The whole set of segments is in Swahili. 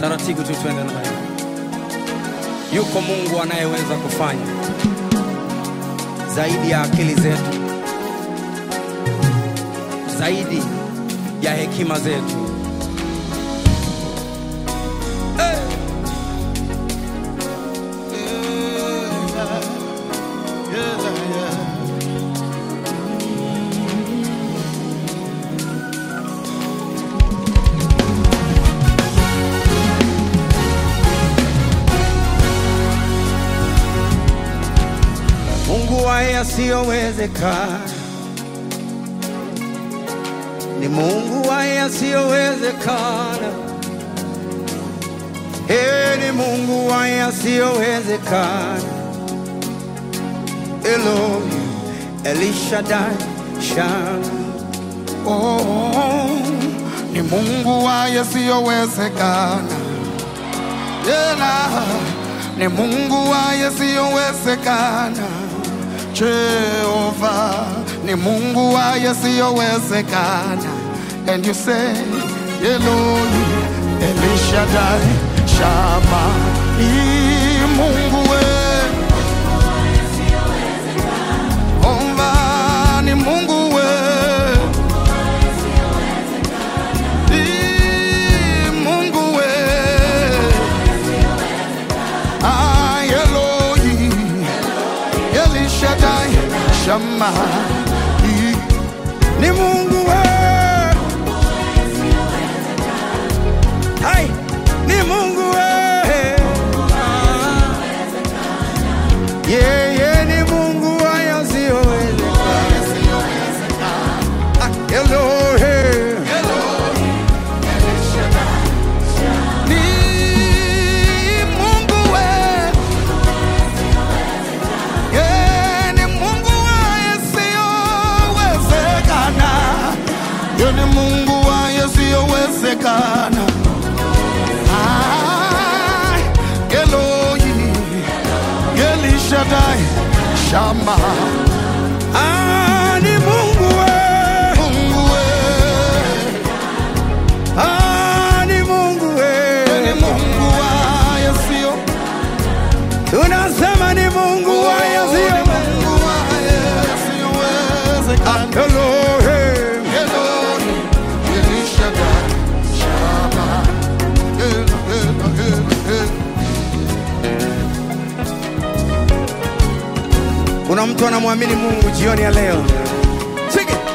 Taratibu tu twende na Bwana. Yuko Mungu anayeweza kufanya zaidi ya akili zetu, zaidi ya hekima zetu. Mungu wa yasiyowezekana, ni Mungu wa yasiyowezekana. Ni Mungu wa yasiyowezekana. Elohim, Elishadai, Shama. Oh, ni Mungu wa yasiyowezekana. Ni Mungu wa yasiyowezekana. Jehovah, ni Mungu wa yasiyowezekana. And you say, Elohim, Elishadai, Shama. Ni Mungu we Jehovah, ni Mungu we Mungu we Elohim, Elishadai, Shama. Ni Mungu we, hai, ni Mungu we. Yeah, ni Mungu wa yasiyowezekana. Elohim, Ni Mungu we, ni Mungu wa yasiyowezekana. Ni Mungu wa yasiyowezekana. Elohim, Elishadai, Shama. ni Mungu we, Mungu we, ni Mungu we. ni Mungu wa yasiyo. Tunasema ni Mungu wa Ni yasiyowezekana. Mungu wa yasiyowezekana. Elohim, Elohim, Elishadai, Shama. kuna mtu anamwamini Mungu jioni ya leo? Sing it.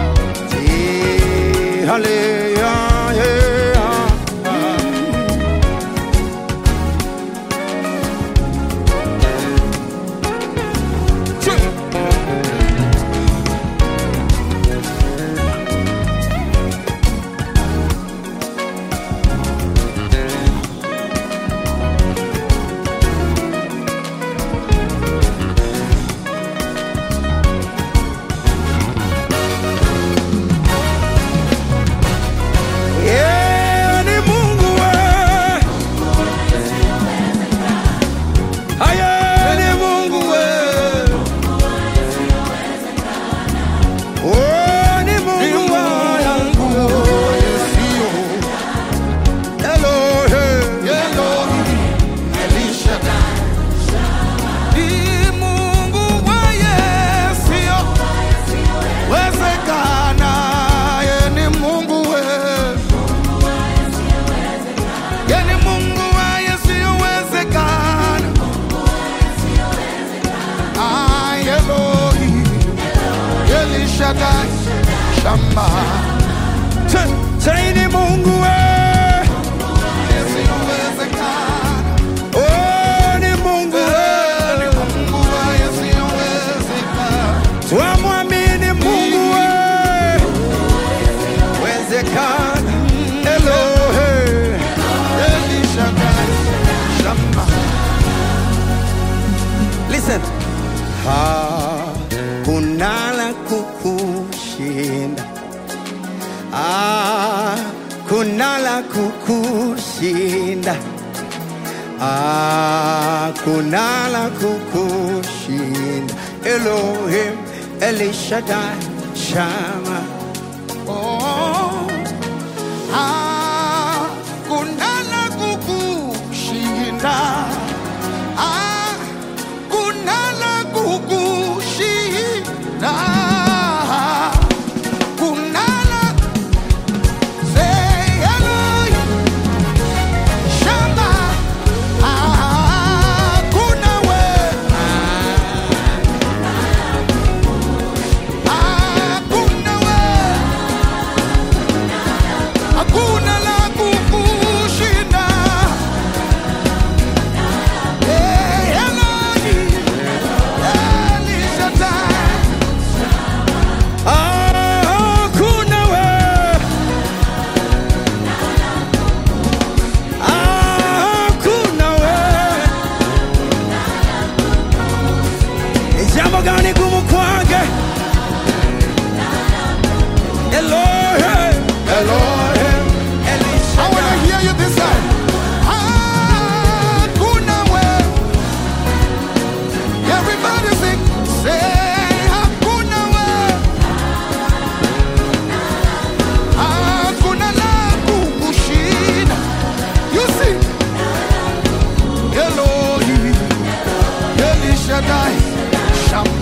Hallelujah. Elishadai, Shama. Say ni Mungu we, Yasiyowezekana. ni Mungu we. Ni Mungu wa yasiyowezekana. Twamwamini Mungu we, wezekana. Elohim, Elishadai, Shama. listen. Hakuna la kukushinda. Hakuna la kukushinda. Hakuna la kukushinda. Elohim, Elishadai, Shama. Oh, hakuna la kukushinda.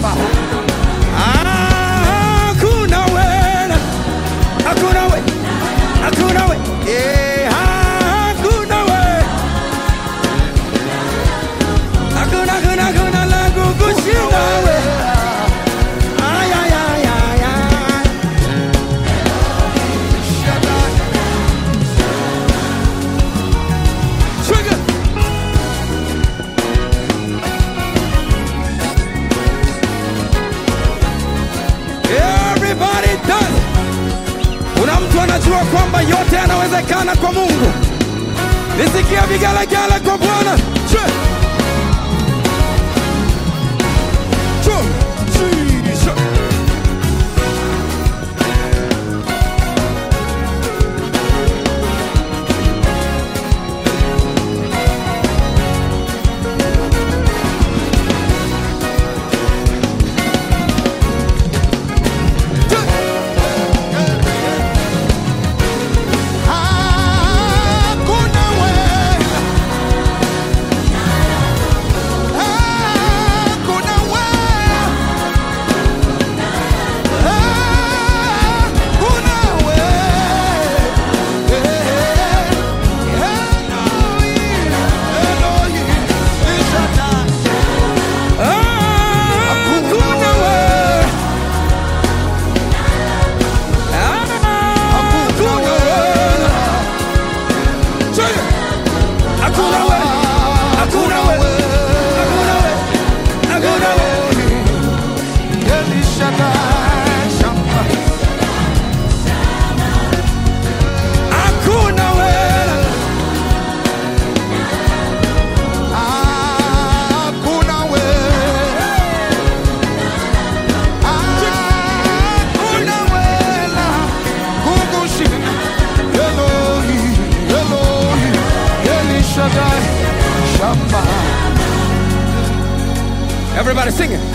Shamba. Hakuna wewe, hakuna wewe, hakuna wewe, hakuna wewe, hakuna la kukushinda wewe. Ay, ay, ay, ay, ay. Trigger. Everybody does. Kuna mtu anajua kwamba yote yanawezekana kwa Mungu. Nisikia vigelegele kwa Bwana. Jesus. Everybody sing it.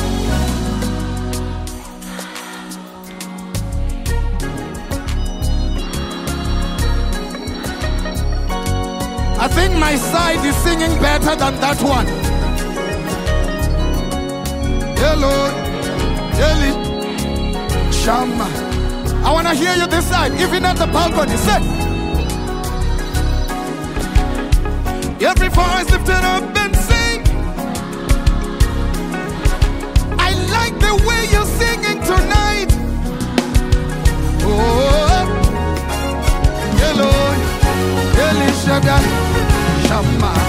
I think my side is singing better than that one. Hello, Eli, Shama. I want to hear you this side, even at the balcony. Say, every voice lifted up and sing. I like the way you're singing tonight. Oh, hello, Eli Shaddai, Shama.